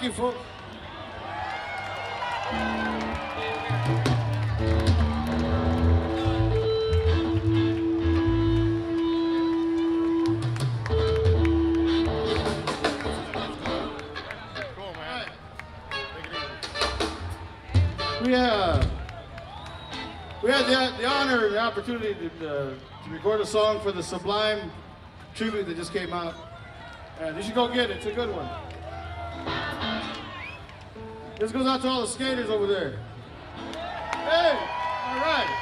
you, folks. We had the honor and the opportunity to record a song for the Sublime tribute that just came out. And you should go get it. It's a good one. This goes out to all the skaters over there. Hey, all right.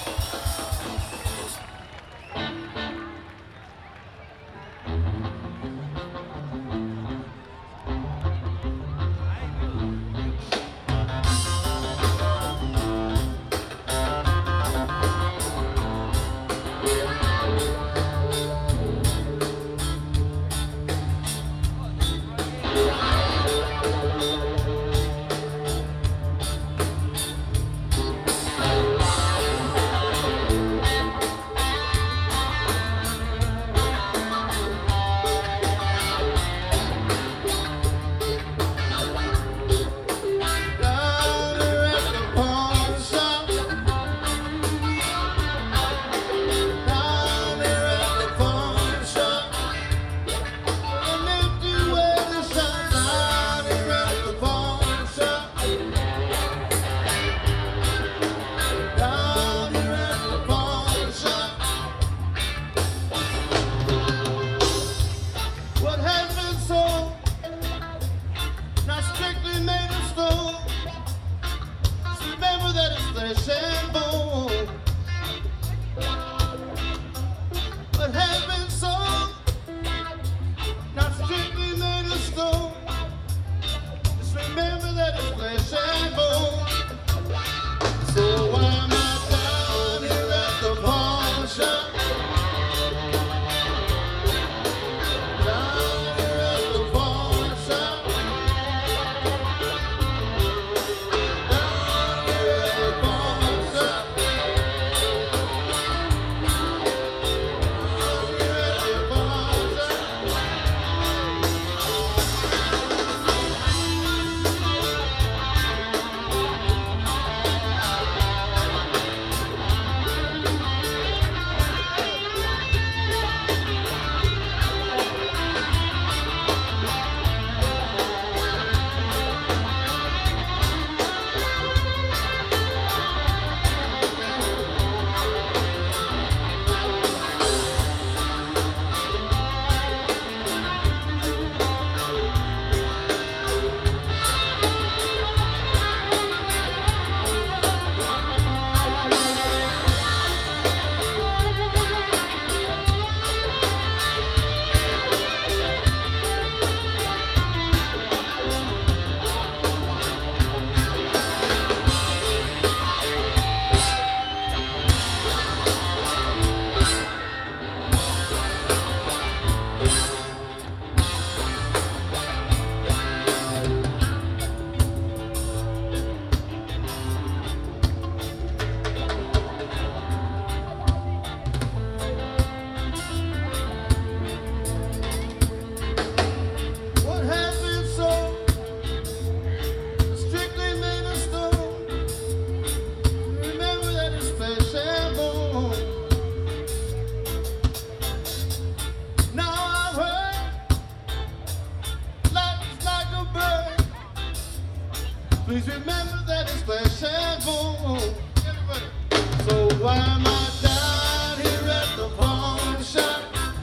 Please remember that it's flesh and bone. Everybody. So why am I down here at the pawn shop?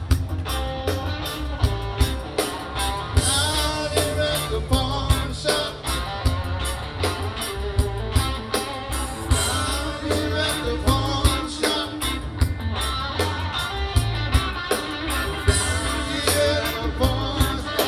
Down here at the pawn shop. Down here at the pawn shop. Down here at the pawn shop.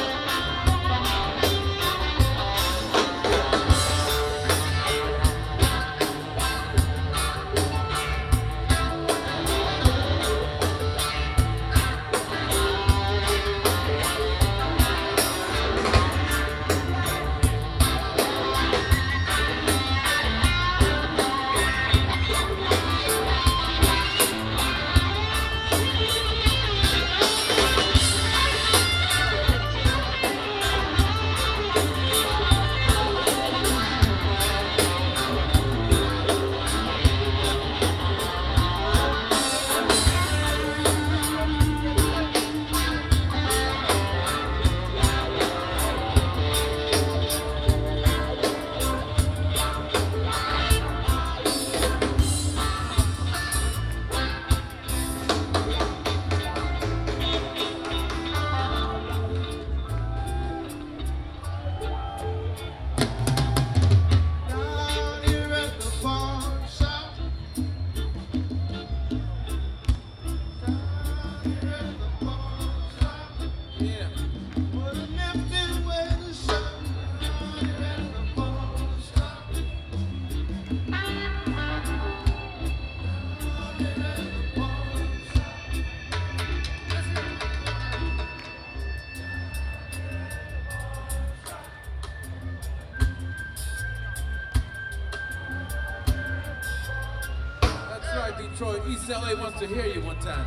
Southside Detroit, East LA wants to hear you one time.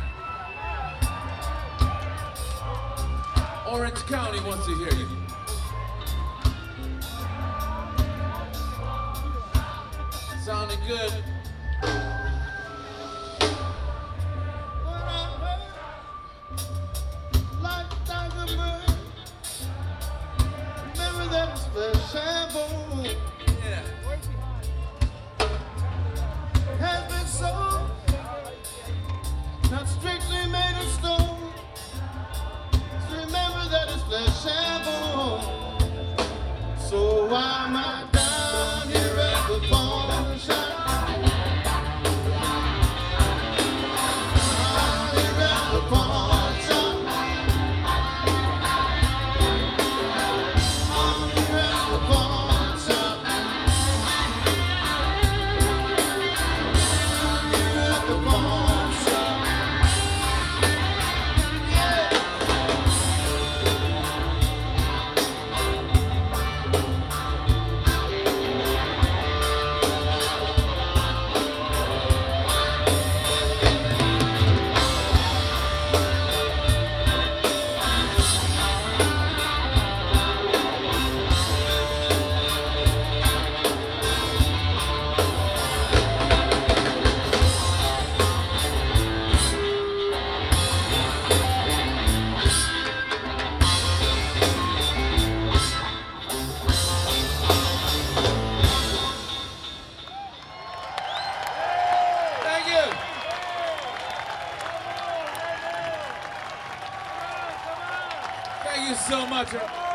Orange County wants to hear you. Sounding good. Remember that shampoo. Yeah. Has been sold, not strictly made of stone. So remember that it's flesh shampoo. So why am I down here at the pawn shop? Down here at the pawn shop. Down here at the pawn shop. The pawn shop. Yeah. Thank you. Thank you so much.